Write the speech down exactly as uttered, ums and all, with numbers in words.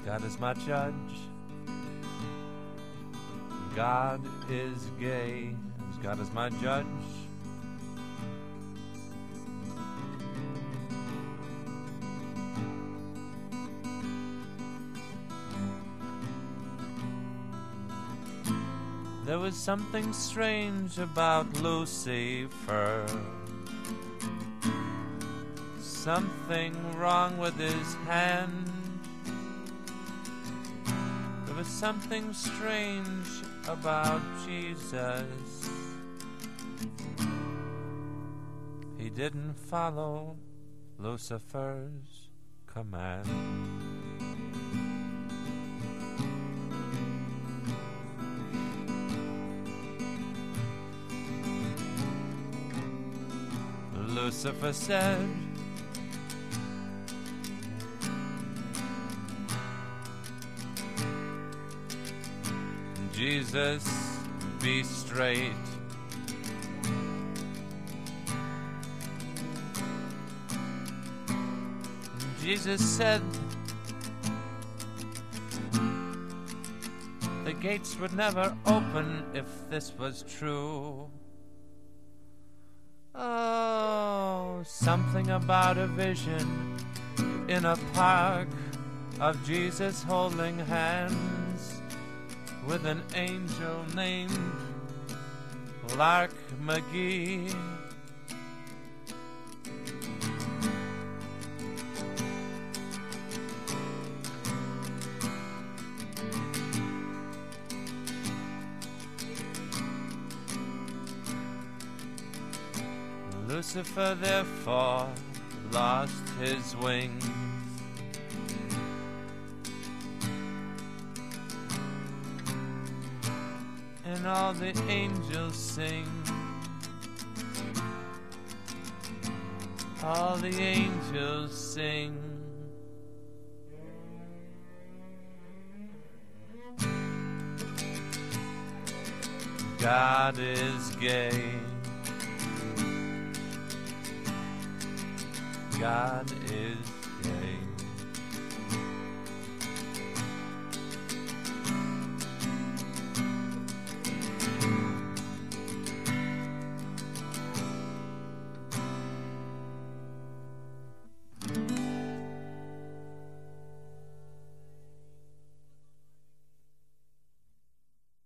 God is my judge. God is gay. God is my judge. There was something strange about Lucifer. Something wrong with his hand. There was something strange about Jesus. He didn't follow Lucifer's command. Lucifer said, Jesus, be straight. Jesus said the gates would never open if this was true. Oh, something about a vision in a park of Jesus holding hands with an angel named Lark McGee. Lucifer therefore lost his wings, and all the angels sing, all the angels sing. God is gay. God is